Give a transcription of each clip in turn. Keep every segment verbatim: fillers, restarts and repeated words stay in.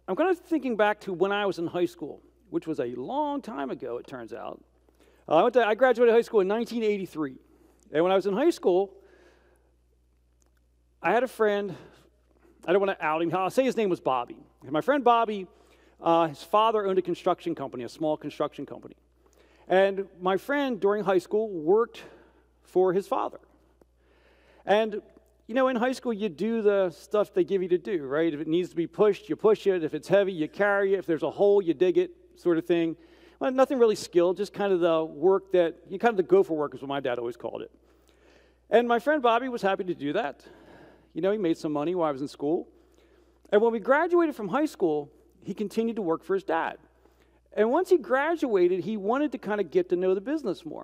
I'm kind of thinking back to when I was in high school, which was a long time ago, it turns out. Uh, I, went to, I graduated high school in nineteen eighty-three. And when I was in high school, I had a friend. I don't want to out him. I'll say his name was Bobby. And my friend Bobby, uh, his father owned a construction company, a small construction company. And my friend, during high school, worked for his father. And, you know, in high school, you do the stuff they give you to do, right? If it needs to be pushed, you push it. If it's heavy, you carry it. If there's a hole, you dig it, sort of thing. Well, nothing really skilled, just kind of the work that, you kind of the gopher work is what my dad always called it. And my friend Bobby was happy to do that. You know, he made some money while I was in school. And when we graduated from high school, he continued to work for his dad. And once he graduated, he wanted to kind of get to know the business more.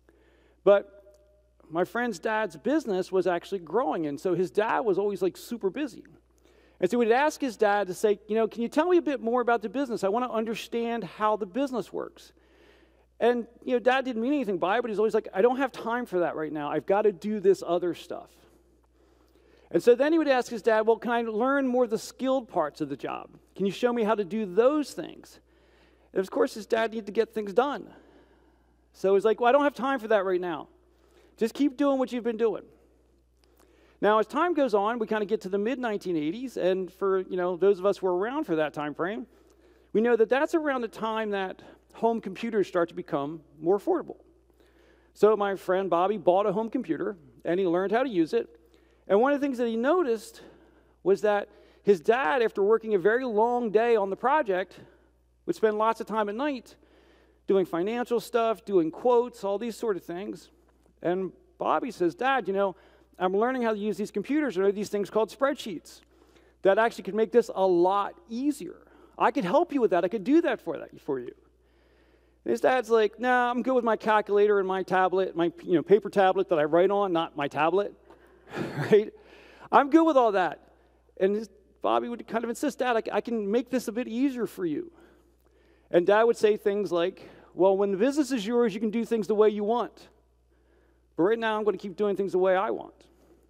But my friend's dad's business was actually growing, and so his dad was always like super busy. And so he'd ask his dad to say, you know, can you tell me a bit more about the business? I want to understand how the business works. And, you know, Dad didn't mean anything by it, but he's always like, I don't have time for that right now. I've got to do this other stuff. And so then he would ask his dad, well, can I learn more of the skilled parts of the job? Can you show me how to do those things? And of course, his dad needed to get things done. So he's like, well, I don't have time for that right now. Just keep doing what you've been doing. Now, as time goes on, we kind of get to the mid nineteen eighties, and for, you know, those of us who were around for that time frame, we know that that's around the time that home computers start to become more affordable. So my friend Bobby bought a home computer, and he learned how to use it. And one of the things that he noticed was that his dad, after working a very long day on the project, would spend lots of time at night doing financial stuff, doing quotes, all these sort of things. And Bobby says, Dad, you know, I'm learning how to use these computers. There are these things called spreadsheets that actually could make this a lot easier. I could help you with that. I could do that for that for you. And his dad's like, nah, I'm good with my calculator and my tablet, my you know paper tablet that I write on, not my tablet. Right? I'm good with all that. And his, Bobby would kind of insist, Dad, I, I can make this a bit easier for you. And Dad would say things like, well, when the business is yours, you can do things the way you want. But right now, I'm going to keep doing things the way I want.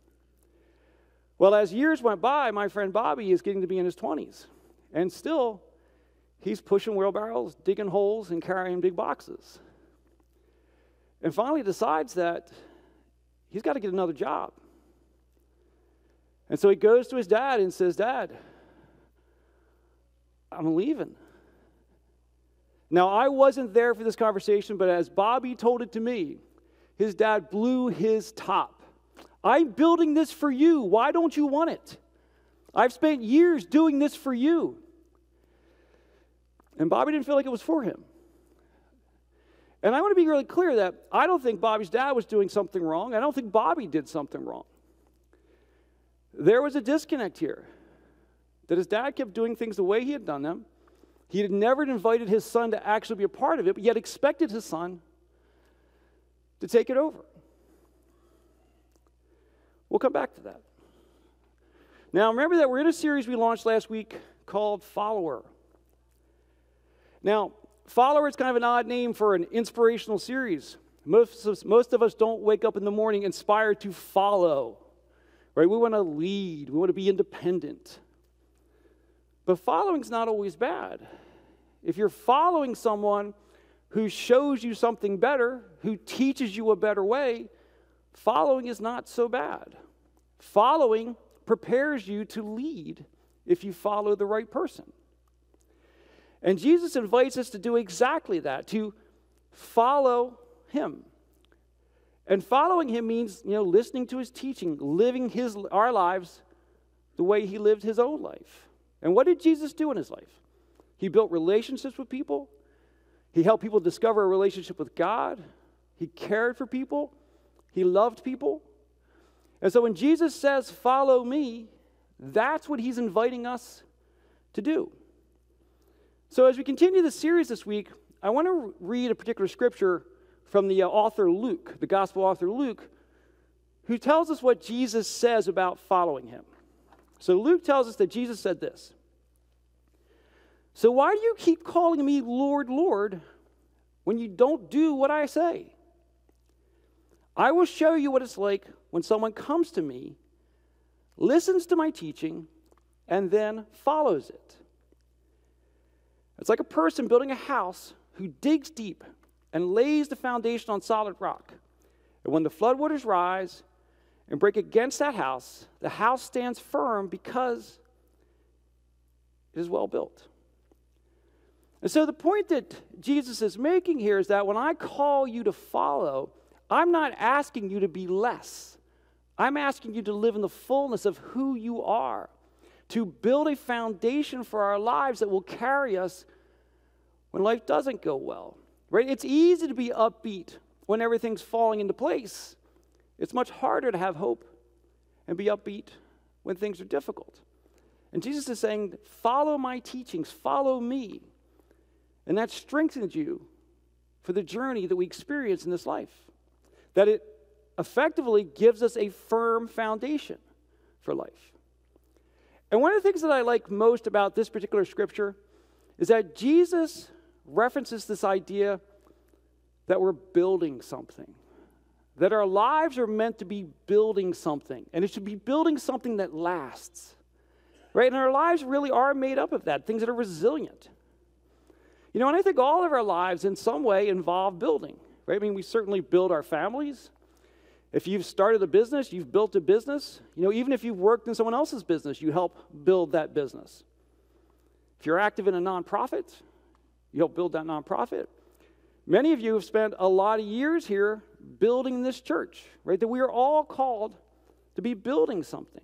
Well, as years went by, my friend Bobby is getting to be in his twenties. And still, he's pushing wheelbarrows, digging holes, and carrying big boxes. And finally decides that he's got to get another job. And so he goes to his dad and says, Dad, I'm leaving. Now, I wasn't there for this conversation, but as Bobby told it to me, his dad blew his top. I'm building this for you. Why don't you want it? I've spent years doing this for you. And Bobby didn't feel like it was for him. And I want to be really clear that I don't think Bobby's dad was doing something wrong. I don't think Bobby did something wrong. There was a disconnect here. That his dad kept doing things the way he had done them. He had never invited his son to actually be a part of it, but yet expected his son to take it over. We'll come back to that. Now, remember that we're in a series we launched last week called Follower. Now, Follower is kind of an odd name for an inspirational series. Most of, most of us don't wake up in the morning inspired to follow, right? We want to lead. We want to be independent. But following's not always bad. If you're following someone who shows you something better, who teaches you a better way, following is not so bad. Following prepares you to lead if you follow the right person. And Jesus invites us to do exactly that, to follow him. And following him means, you know, listening to his teaching, living his our lives the way he lived his own life. And what did Jesus do in his life? He built relationships with people. He helped people discover a relationship with God. He cared for people. He loved people. And so when Jesus says, follow me, that's what he's inviting us to do. So as we continue the series this week, I want to read a particular scripture from the uh, author Luke, the gospel author Luke, who tells us what Jesus says about following him. So Luke tells us that Jesus said this. So why do you keep calling me Lord, Lord, when you don't do what I say? I will show you what it's like when someone comes to me, listens to my teaching, and then follows it. It's like a person building a house who digs deep and lays the foundation on solid rock. And when the floodwaters rise and break against that house, the house stands firm because it is well built. And so the point that Jesus is making here is that when I call you to follow, I'm not asking you to be less. I'm asking you to live in the fullness of who you are, to build a foundation for our lives that will carry us when life doesn't go well. Right? It's easy to be upbeat when everything's falling into place. It's much harder to have hope and be upbeat when things are difficult. And Jesus is saying, follow my teachings, follow me. And that strengthens you for the journey that we experience in this life. That it effectively gives us a firm foundation for life. And one of the things that I like most about this particular scripture is that Jesus references this idea that we're building something. That our lives are meant to be building something. And it should be building something that lasts. Right? And our lives really are made up of that, things that are resilient. You know, and I think all of our lives in some way involve building. Right? I mean, we certainly build our families. If you've started a business, you've built a business. You know, even if you've worked in someone else's business, you help build that business. If you're active in a nonprofit, you help build that nonprofit. Many of you have spent a lot of years here building this church, right? That we are all called to be building something.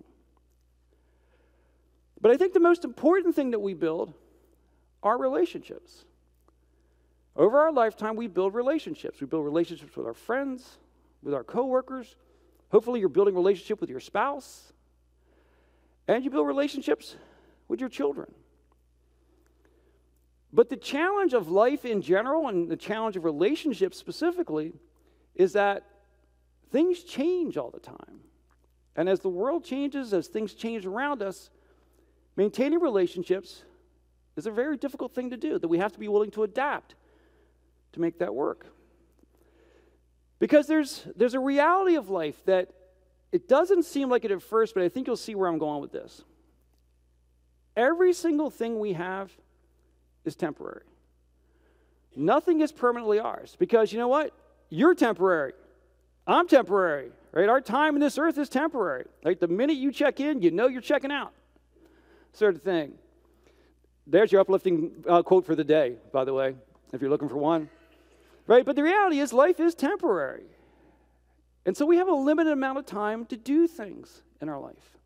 But I think the most important thing that we build are relationships. Over our lifetime, we build relationships. We build relationships with our friends, with our coworkers. Hopefully, you're building a relationship with your spouse. And you build relationships with your children. But the challenge of life in general and the challenge of relationships specifically is that things change all the time. And as the world changes, as things change around us, maintaining relationships is a very difficult thing to do, that we have to be willing to adapt to make that work. Because there's, there's a reality of life that it doesn't seem like it at first, but I think you'll see where I'm going with this. Every single thing we have is temporary. Nothing is permanently ours, because you know what? You're temporary. I'm temporary, right? Our time in this earth is temporary. Like the minute you check in, you know you're checking out, sort of thing. There's your uplifting uh, quote for the day, by the way, if you're looking for one. Right? But the reality is life is temporary. And so we have a limited amount of time to do things in our life.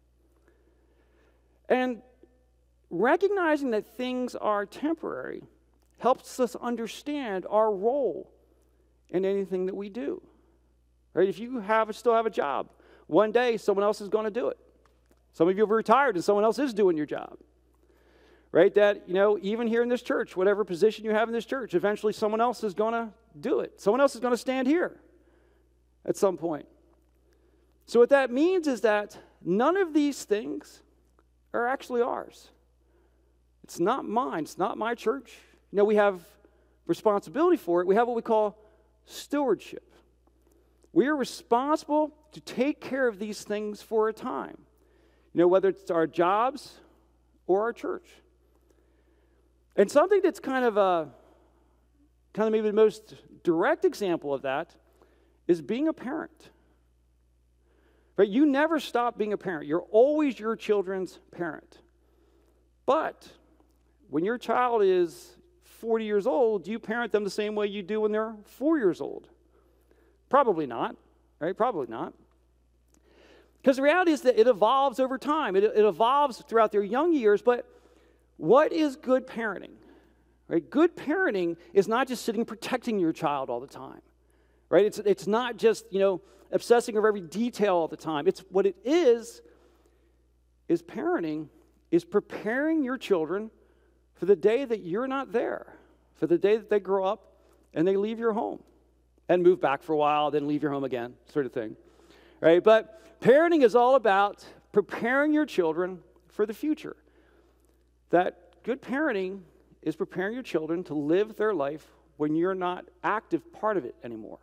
And recognizing that things are temporary helps us understand our role in anything that we do. Right? If you have still have a job, one day someone else is going to do it. Some of you have retired and someone else is doing your job. Right? That, you know, even here in this church, whatever position you have in this church, eventually someone else is going to do it. Someone else is going to stand here at some point. So what that means is that none of these things are actually ours. It's not mine. It's not my church. You know, we have responsibility for it. We have what we call stewardship. We are responsible to take care of these things for a time. You know, whether it's our jobs or our church. And something that's kind of a, kind of maybe the most direct example of that is being a parent. Right? You never stop being a parent. You're always your children's parent. But when your child is forty years old, do you parent them the same way you do when they're four years old? Probably not, right? Probably not. Because the reality is that it evolves over time. It, it evolves throughout their young years, but what is good parenting? Right? Good parenting is not just sitting protecting your child all the time. Right? It's, it's not just, you know, obsessing over every detail all the time. It's what it is, is parenting is preparing your children for the day that you're not there, for the day that they grow up and they leave your home and move back for a while, then leave your home again, sort of thing. Right? But parenting is all about preparing your children for the future. That good parenting is preparing your children to live their life when you're not active part of it anymore.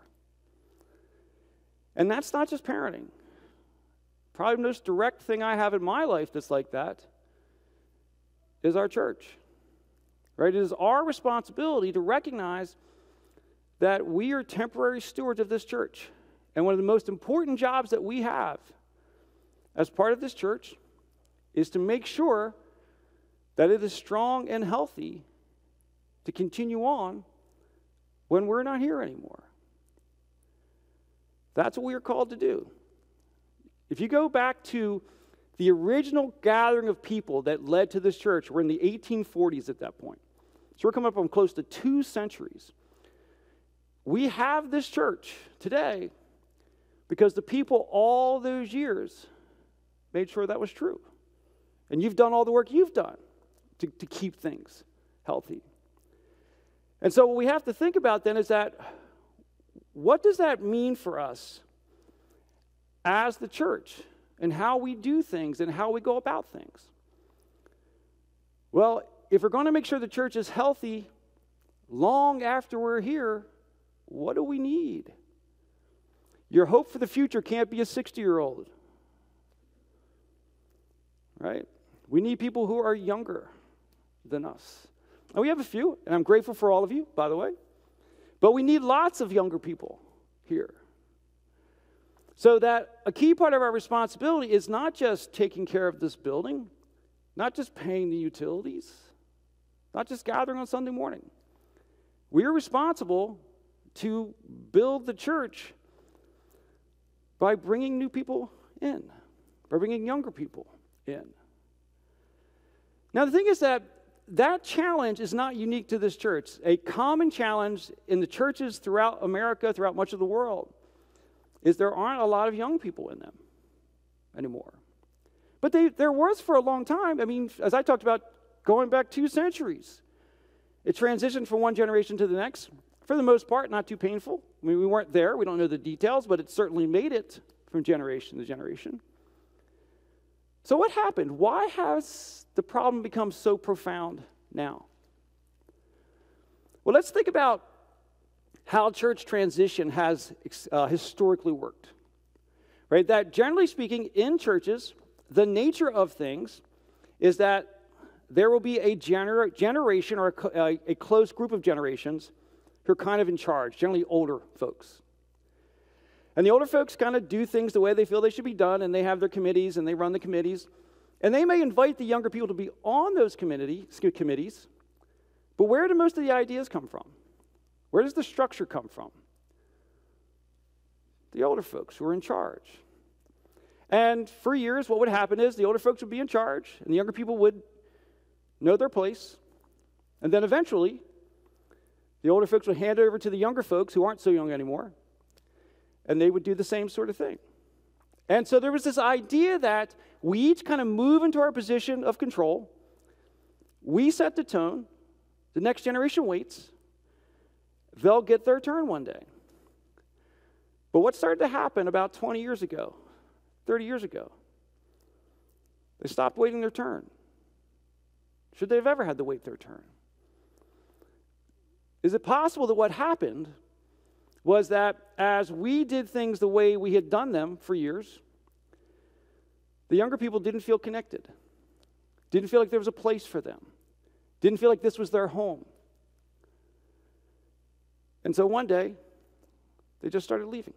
And that's not just parenting. Probably the most direct thing I have in my life that's like that is our church. right? It is our responsibility to recognize that we are temporary stewards of this church. And one of the most important jobs that we have as part of this church is to make sure that it is strong and healthy to continue on when we're not here anymore. That's what we are called to do. If you go back to the original gathering of people that led to this church, we're in the eighteen forties at that point. So we're coming up on close to two centuries. We have this church today because the people all those years made sure that was true. And you've done all the work you've done to, to keep things healthy. And so what we have to think about then is that, what does that mean for us as the church and how we do things and how we go about things? Well, if we're going to make sure the church is healthy long after we're here, what do we need? Your hope for the future can't be a sixty-year-old, right? We need people who are younger than us. And we have a few, and I'm grateful for all of you, by the way. But we need lots of younger people here. So that a key part of our responsibility is not just taking care of this building, not just paying the utilities, not just gathering on Sunday morning. We are responsible to build the church by bringing new people in, by bringing younger people in. Now, the thing is that that challenge is not unique to this church. A common challenge in the churches throughout America, throughout much of the world, is there aren't a lot of young people in them anymore. But they, there was for a long time. I mean, as I talked about, going back two centuries. It transitioned from one generation to the next. For the most part, not too painful. I mean, we weren't there. We don't know the details, but it certainly made it from generation to generation. So what happened? Why has the problem become so profound now? Well, let's think about how church transition has uh, historically worked. Right? That generally speaking, in churches, the nature of things is that there will be a gener- generation or a, a, a close group of generations who are kind of in charge, generally older folks. And the older folks kind of do things the way they feel they should be done, and they have their committees, and they run the committees. And they may invite the younger people to be on those committee, committees, but where do most of the ideas come from? Where does the structure come from? The older folks who are in charge. And for years, what would happen is the older folks would be in charge, and the younger people would know their place. And then eventually, the older folks would hand it over to the younger folks who aren't so young anymore, and they would do the same sort of thing. And so there was this idea that we each kind of move into our position of control. We set the tone. The next generation waits. They'll get their turn one day. But what started to happen about twenty years ago, thirty years ago? They stopped waiting their turn. Should they have ever had to wait their turn? Is it possible that what happened was that as we did things the way we had done them for years, the younger people didn't feel connected, didn't feel like there was a place for them, didn't feel like this was their home. And so one day, they just started leaving.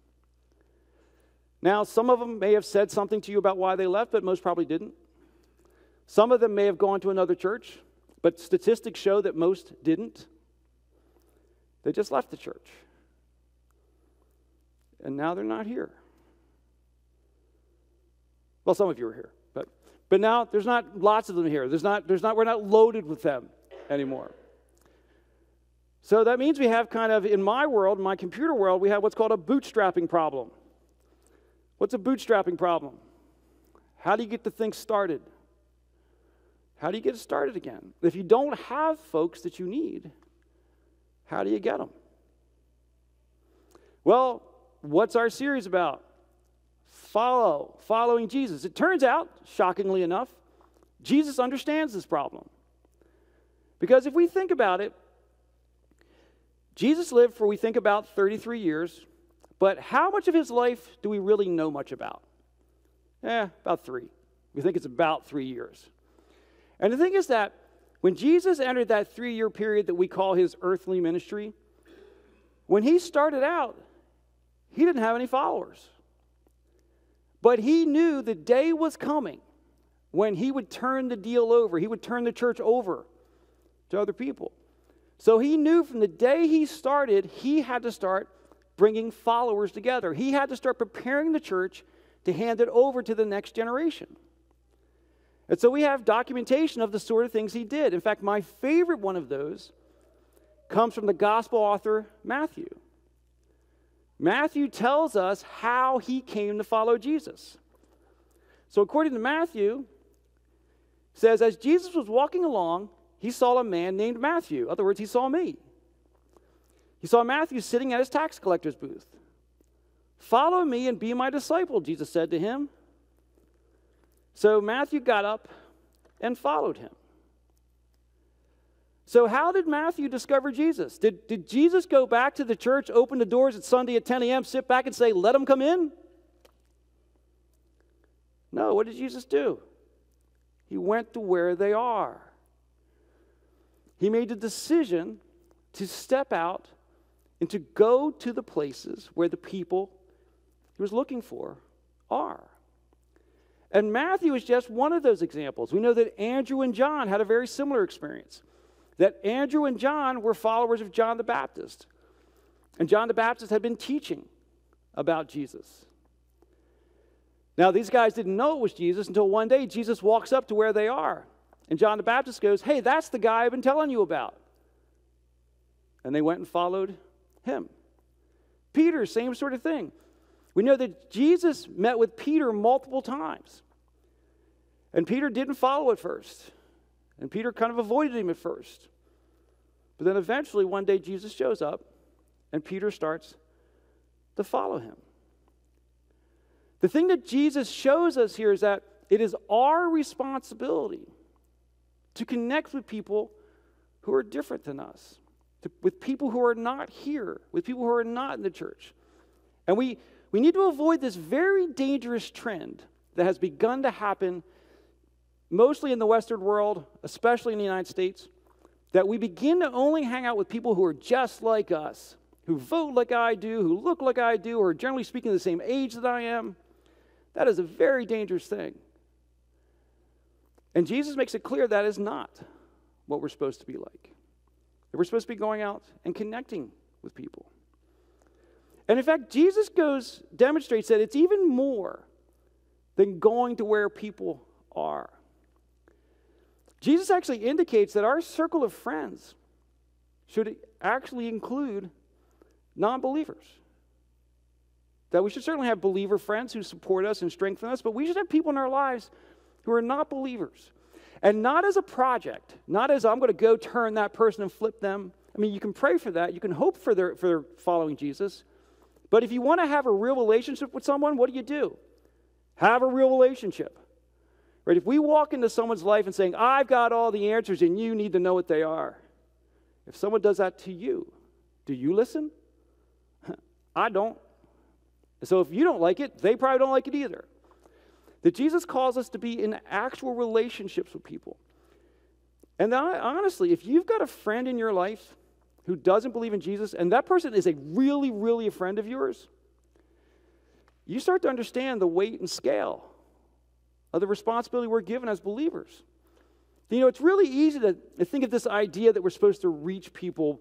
Now, some of them may have said something to you about why they left, but most probably didn't. Some of them may have gone to another church, but statistics show that most didn't. They just left the church. And now they're not here. Well, some of you are here, but but now there's not lots of them here. There's not, there's not, we're not loaded with them anymore. So that means we have kind of, in my world, my computer world, we have what's called a bootstrapping problem. What's a bootstrapping problem? How do you get the thing started? How do you get it started again? If you don't have folks that you need, how do you get them? Well, what's our series about? Follow, following Jesus. It turns out, shockingly enough, Jesus understands this problem. Because if we think about it, Jesus lived for, we think, about thirty-three years, but how much of his life do we really know much about? Eh, about three. We think it's about three years. And the thing is that when Jesus entered that three-year period that we call his earthly ministry, when he started out, he didn't have any followers. But he knew the day was coming when he would turn the deal over. He would turn the church over to other people. So he knew from the day he started, he had to start bringing followers together. He had to start preparing the church to hand it over to the next generation. And so we have documentation of the sort of things he did. In fact, my favorite one of those comes from the gospel author Matthew. Matthew tells us how he came to follow Jesus. So according to Matthew, it says, as Jesus was walking along, he saw a man named Matthew. In other words, he saw me. He saw Matthew sitting at his tax collector's booth. Follow me and be my disciple, Jesus said to him. So Matthew got up and followed him. So how did Matthew discover Jesus? Did, did Jesus go back to the church, open the doors at Sunday at ten a.m., sit back and say, let them come in? No, what did Jesus do? He went to where they are. He made the decision to step out and to go to the places where the people he was looking for are. And Matthew is just one of those examples. We know that Andrew and John had a very similar experience. That Andrew and John were followers of John the Baptist. And John the Baptist had been teaching about Jesus. Now, these guys didn't know it was Jesus until one day Jesus walks up to where they are. And John the Baptist goes, hey, that's the guy I've been telling you about. And they went and followed him. Peter, same sort of thing. We know that Jesus met with Peter multiple times. And Peter didn't follow at first. And Peter kind of avoided him at first. But then eventually one day Jesus shows up and Peter starts to follow him. The thing that Jesus shows us here is that it is our responsibility to connect with people who are different than us, to, with people who are not here, with people who are not in the church. And we, we need to avoid this very dangerous trend that has begun to happen mostly in the Western world, especially in the United States, that we begin to only hang out with people who are just like us, who vote like I do, who look like I do, or generally speaking the same age that I am. That is a very dangerous thing. And Jesus makes it clear that is not what we're supposed to be like. That we're supposed to be going out and connecting with people. And in fact, Jesus goes, demonstrates that it's even more than going to where people are. Jesus actually indicates that our circle of friends should actually include non-believers. That we should certainly have believer friends who support us and strengthen us, but we should have people in our lives who are not believers. And not as a project, not as I'm going to go turn that person and flip them. I mean, you can pray for that. You can hope for their, for their following Jesus. But if you want to have a real relationship with someone, what do you do? Have a real relationship. Right? If we walk into someone's life and saying, I've got all the answers and you need to know what they are. If someone does that to you, do you listen? I don't. So if you don't like it, they probably don't like it either. That Jesus calls us to be in actual relationships with people. And honestly, if you've got a friend in your life who doesn't believe in Jesus, and that person is a really, really a friend of yours, you start to understand the weight and scale of the responsibility we're given as believers. You know, it's really easy to, to think of this idea that we're supposed to reach people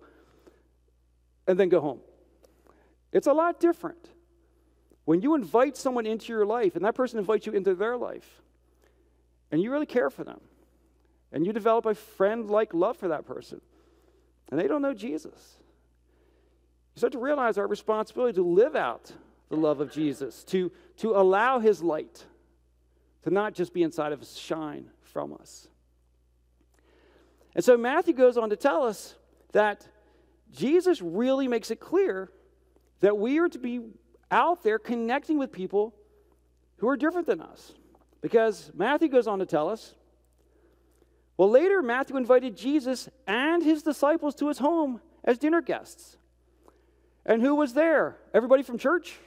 and then go home. It's a lot different. When you invite someone into your life, and that person invites you into their life, and you really care for them, and you develop a friend-like love for that person, and they don't know Jesus, you start to realize our responsibility to live out the love of Jesus, to, to allow his light to not just be inside of us, shine from us. And so Matthew goes on to tell us that Jesus really makes it clear that we are to be out there connecting with people who are different than us. Because Matthew goes on to tell us, well, later Matthew invited Jesus and his disciples to his home as dinner guests. And who was there? Everybody from church?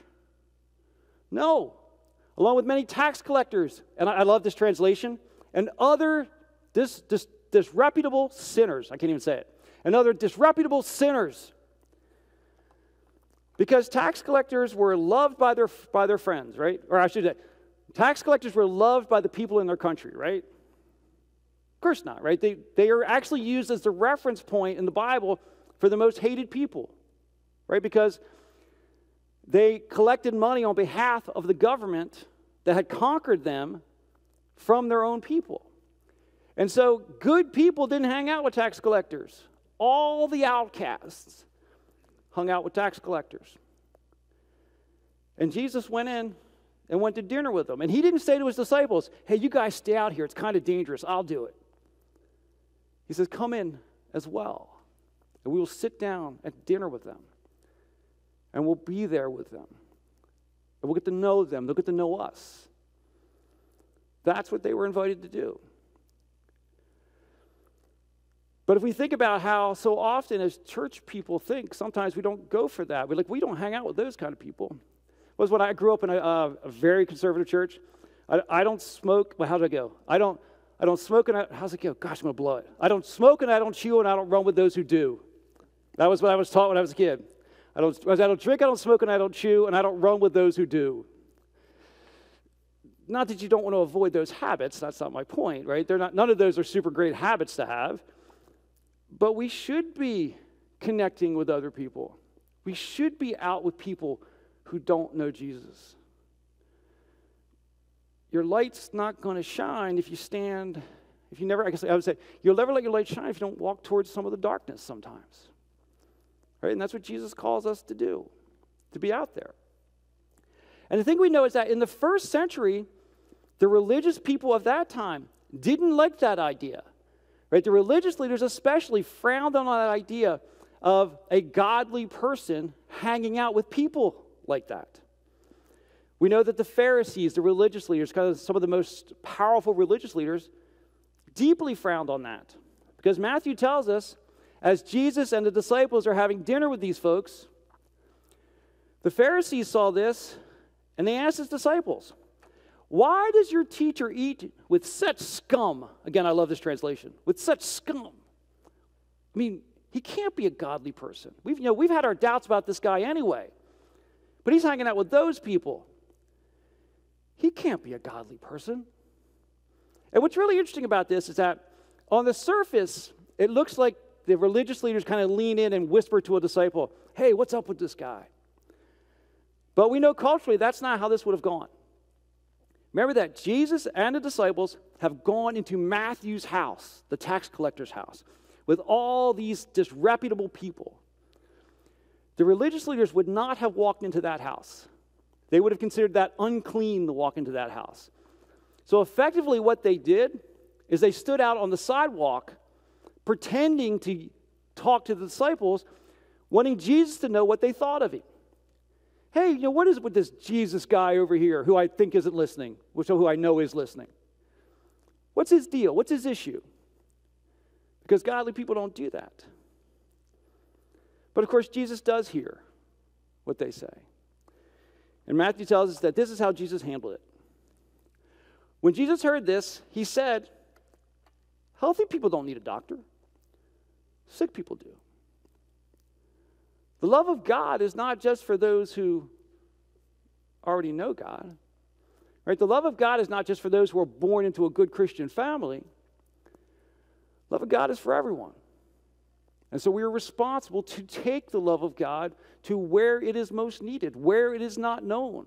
No. Along with many tax collectors, and I, I love this translation, and other dis, dis, disreputable sinners. I can't even say it. And other disreputable sinners. Because tax collectors were loved by their, by their friends, right? Or I should say, tax collectors were loved by the people in their country, right? Of course not, right? They, they are actually used as the reference point in the Bible for the most hated people, right? Because they collected money on behalf of the government that had conquered them from their own people. And so good people didn't hang out with tax collectors. All the outcasts hung out with tax collectors. And Jesus went in and went to dinner with them. And he didn't say to his disciples, hey, you guys stay out here. It's kind of dangerous. I'll do it. He says, come in as well. And we will sit down at dinner with them. And we'll be there with them. And we'll get to know them. They'll get to know us. That's what they were invited to do. But if we think about how so often as church people think, sometimes we don't go for that. We're like, we don't hang out with those kind of people. It was when I grew up in a, uh, a very conservative church. I, I don't smoke. Well, how did I go? I don't I don't smoke and I, how's it go? Gosh, I'm going to blow it. I don't smoke and I don't chew and I don't run with those who do. That was what I was taught when I was a kid. I don't, I don't drink, I don't smoke, and I don't chew, and I don't run with those who do. Not that you don't want to avoid those habits. That's not my point, right? They're not. None of those are super great habits to have. But we should be connecting with other people. We should be out with people who don't know Jesus. Your light's not going to shine if you stand, if you never, I guess I would say, you'll never let your light shine if you don't walk towards some of the darkness sometimes. Right? And that's what Jesus calls us to do, to be out there. And the thing we know is that in the first century, the religious people of that time didn't like that idea. Right? The religious leaders especially frowned on that idea of a godly person hanging out with people like that. We know that the Pharisees, the religious leaders, kind of some of the most powerful religious leaders, deeply frowned on that. Because Matthew tells us, as Jesus and the disciples are having dinner with these folks, the Pharisees saw this, and they asked his disciples, why does your teacher eat with such scum? Again, I love this translation. With such scum. I mean, he can't be a godly person. We've, you know, we've had our doubts about this guy anyway. But he's hanging out with those people. He can't be a godly person. And what's really interesting about this is that on the surface, it looks like the religious leaders kind of lean in and whisper to a disciple, hey, what's up with this guy? But we know culturally that's not how this would have gone. Remember that Jesus and the disciples have gone into Matthew's house, the tax collector's house, with all these disreputable people. The religious leaders would not have walked into that house. They would have considered that unclean to walk into that house. So effectively what they did is they stood out on the sidewalk pretending to talk to the disciples, wanting Jesus to know what they thought of him. Hey, you know, what is it with this Jesus guy over here who I think isn't listening, which who I know is listening? What's his deal? What's his issue? Because godly people don't do that. But of course, Jesus does hear what they say. And Matthew tells us that this is how Jesus handled it. When Jesus heard this, he said, healthy people don't need a doctor. Sick people do. The love of God is not just for those who already know God. Right? The love of God is not just for those who are born into a good Christian family. Love of God is for everyone. And so we are responsible to take the love of God to where it is most needed, where it is not known,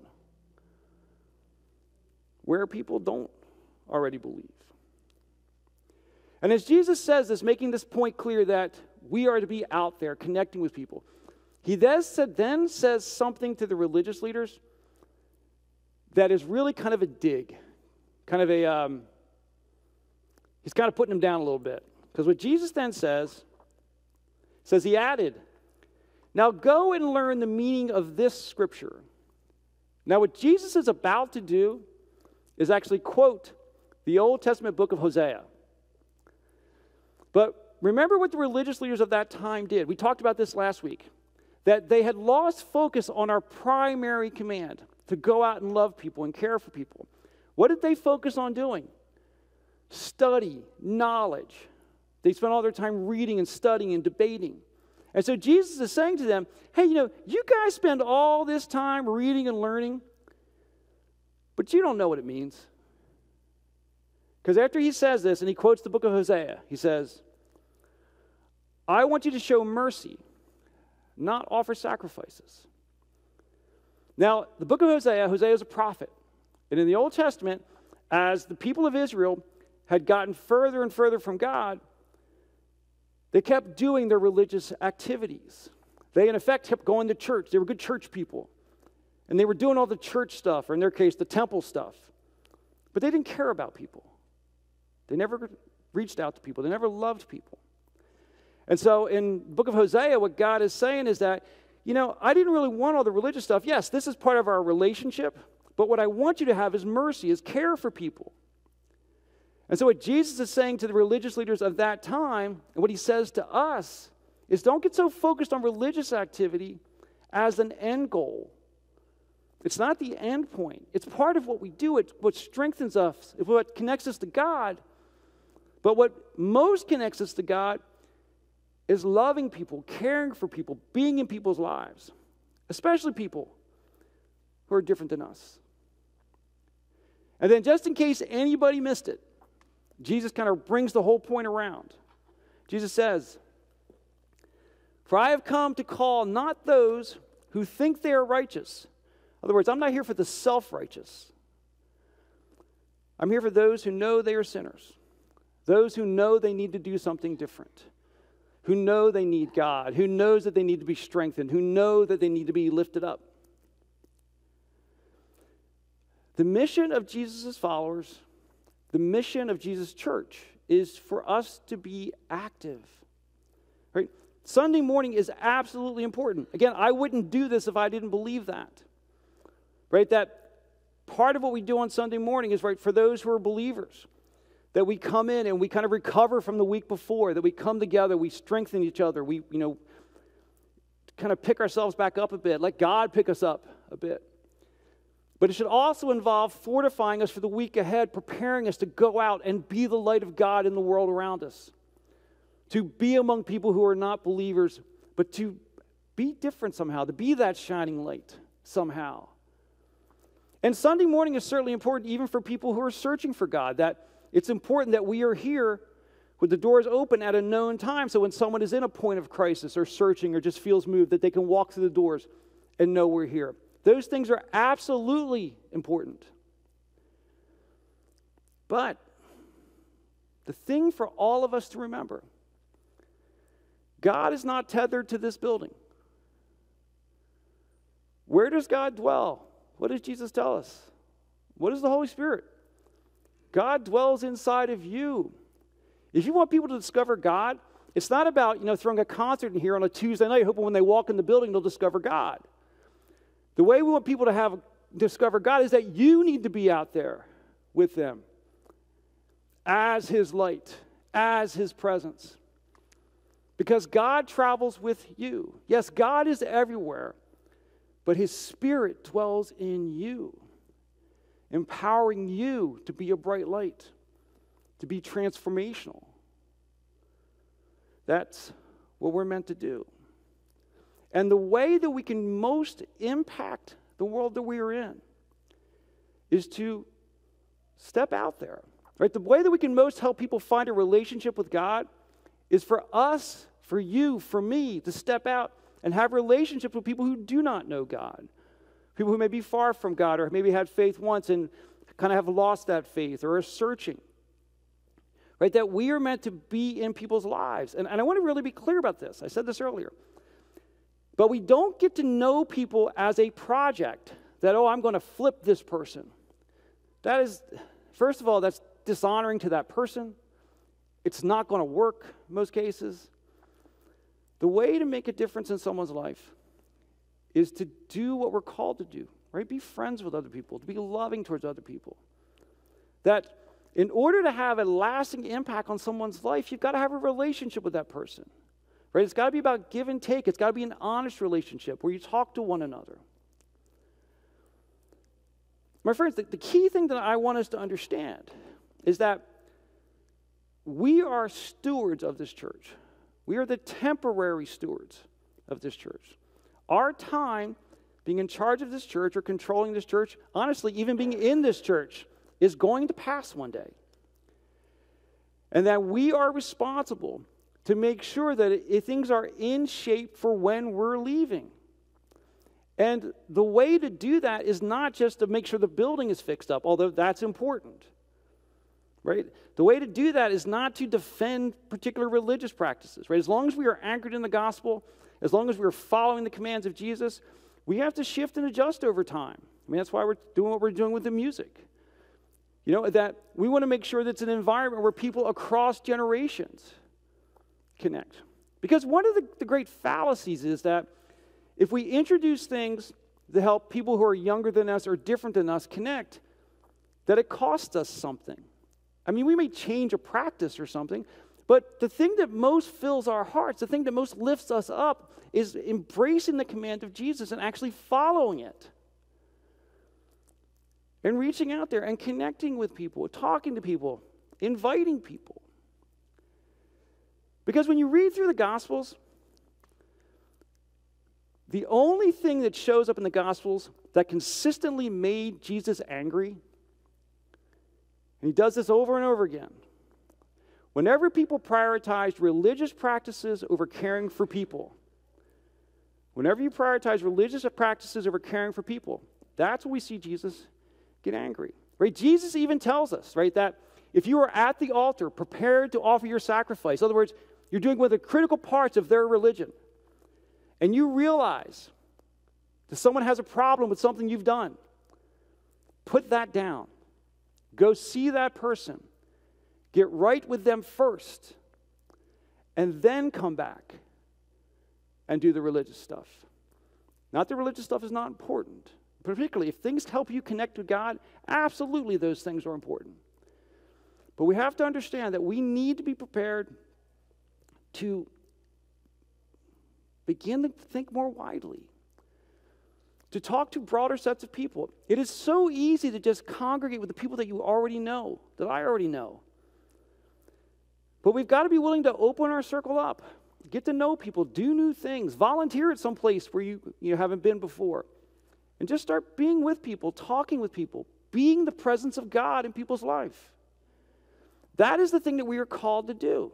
where people don't already believe. And as Jesus says this, making this point clear that we are to be out there connecting with people, he then, said, then says something to the religious leaders that is really kind of a dig, kind of a, um, he's kind of putting them down a little bit. Because what Jesus then says, says he added, now go and learn the meaning of this scripture. Now what Jesus is about to do is actually quote the Old Testament book of Hosea. But remember what the religious leaders of that time did. We talked about this last week. That they had lost focus on our primary command to go out and love people and care for people. What did they focus on doing? Study, knowledge, They spent all their time reading and studying and debating. And so Jesus is saying to them, hey, you know, you guys spend all this time reading and learning, but you don't know what it means. Because after he says this, and he quotes the book of Hosea, he says, I want you to show mercy, not offer sacrifices. Now, the book of Hosea, Hosea is a prophet. And in the Old Testament, as the people of Israel had gotten further and further from God, they kept doing their religious activities. They, in effect, kept going to church. They were good church people. And they were doing all the church stuff, or in their case, the temple stuff. But they didn't care about people. They never reached out to people. They never loved people. And so in the book of Hosea, what God is saying is that, you know, I didn't really want all the religious stuff. Yes, this is part of our relationship, but what I want you to have is mercy, is care for people. And so what Jesus is saying to the religious leaders of that time, and what he says to us, is don't get so focused on religious activity as an end goal. It's not the end point. It's part of what we do. It's what strengthens us. It's what connects us to God. But what most connects us to God is loving people, caring for people, being in people's lives, especially people who are different than us. And then just in case anybody missed it, Jesus kind of brings the whole point around. Jesus says, for I have come to call not those who think they are righteous. In other words, I'm not here for the self-righteous. I'm here for those who know they are sinners. Those who know they need to do something different. Who know they need God. Who knows that they need to be strengthened. Who know that they need to be lifted up. The mission of Jesus' followers, the mission of Jesus' church, is for us to be active. Right? Sunday morning is absolutely important. Again, I wouldn't do this if I didn't believe that. Right? That part of what we do on Sunday morning is, right, for those who are believers, that we come in and we kind of recover from the week before, that we come together, we strengthen each other, we, you know, kind of pick ourselves back up a bit, let God pick us up a bit. But it should also involve fortifying us for the week ahead, preparing us to go out and be the light of God in the world around us, to be among people who are not believers, but to be different somehow, to be that shining light somehow. And Sunday morning is certainly important even for people who are searching for God, that it's important that we are here with the doors open at a known time, so when someone is in a point of crisis or searching or just feels moved, that they can walk through the doors and know we're here. Those things are absolutely important. But the thing for all of us to remember, God is not tethered to this building. Where does God dwell? What does Jesus tell us? What is the Holy Spirit? God dwells inside of you. If you want people to discover God, it's not about, you know, throwing a concert in here on a Tuesday night, hoping when they walk in the building they'll discover God. The way we want people to have discover God is that you need to be out there with them as His light, as His presence. Because God travels with you. Yes, God is everywhere, but His Spirit dwells in you, empowering you to be a bright light, to be transformational. That's what we're meant to do. And the way that we can most impact the world that we are in is to step out there. Right? The way that we can most help people find a relationship with God is for us, for you, for me, to step out and have relationships with people who do not know God. People who may be far from God or maybe had faith once and kind of have lost that faith or are searching. Right? That we are meant to be in people's lives. And, and I want to really be clear about this. I said this earlier. But we don't get to know people as a project that, oh, I'm going to flip this person. That is, first of all, that's dishonoring to that person. It's not going to work in most cases. The way to make a difference in someone's life is to do what we're called to do, right? Be friends with other people, to be loving towards other people. That in order to have a lasting impact on someone's life, you've got to have a relationship with that person. Right? It's got to be about give and take. It's got to be an honest relationship where you talk to one another. My friends, the, the key thing that I want us to understand is that we are stewards of this church. We are the temporary stewards of this church. Our time being in charge of this church or controlling this church, honestly, even being in this church, is going to pass one day. And that we are responsible to make sure that it, things are in shape for when we're leaving. And the way to do that is not just to make sure the building is fixed up, although that's important. Right? The way to do that is not to defend particular religious practices. Right? As long as we are anchored in the gospel, as long as we are following the commands of Jesus, we have to shift and adjust over time. I mean, that's why we're doing what we're doing with the music. You know, that we want to make sure that it's an environment where people across generations connect. Because one of the, the great fallacies is that if we introduce things to help people who are younger than us or different than us connect, that it costs us something. I mean, we may change a practice or something, but the thing that most fills our hearts, the thing that most lifts us up, is embracing the command of Jesus and actually following it. And reaching out there and connecting with people, talking to people, inviting people. Because when you read through the Gospels, the only thing that shows up in the Gospels that consistently made Jesus angry, and he does this over and over again, whenever people prioritized religious practices over caring for people, whenever you prioritize religious practices over caring for people, that's when we see Jesus get angry. Right? Jesus even tells us, right, that if you are at the altar prepared to offer your sacrifice, in other words, you're doing one of the critical parts of their religion, and you realize that someone has a problem with something you've done, put that down. Go see that person. Get right with them first, and then come back and do the religious stuff. Not that religious stuff is not important. Particularly if things help you connect with God, absolutely those things are important. But we have to understand that we need to be prepared to begin to think more widely, to talk to broader sets of people. It is so easy to just congregate with the people that you already know, that I already know. But we've got to be willing to open our circle up, get to know people, do new things, volunteer at some place where you, you haven't been before. And just start being with people, talking with people, being the presence of God in people's life. That is the thing that we are called to do.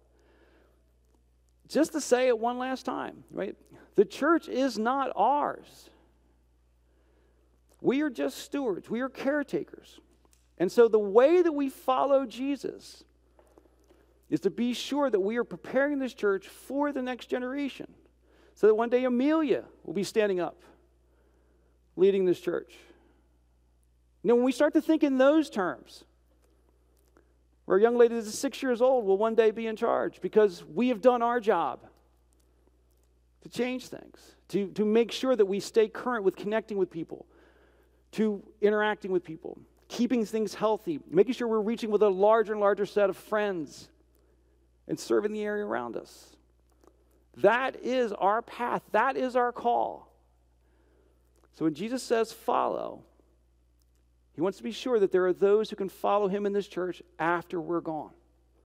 Just to say it one last time, right? The church is not ours. We are just stewards. We are caretakers. And so the way that we follow Jesus is to be sure that we are preparing this church for the next generation, so that one day Amelia will be standing up leading this church. You know, when we start to think in those terms, where a young lady that is six years old will one day be in charge because we have done our job to change things, to, to make sure that we stay current with connecting with people, to interacting with people, keeping things healthy, making sure we're reaching with a larger and larger set of friends and serving the area around us. That is our path. That is our call. So when Jesus says follow, he wants to be sure that there are those who can follow him in this church after we're gone.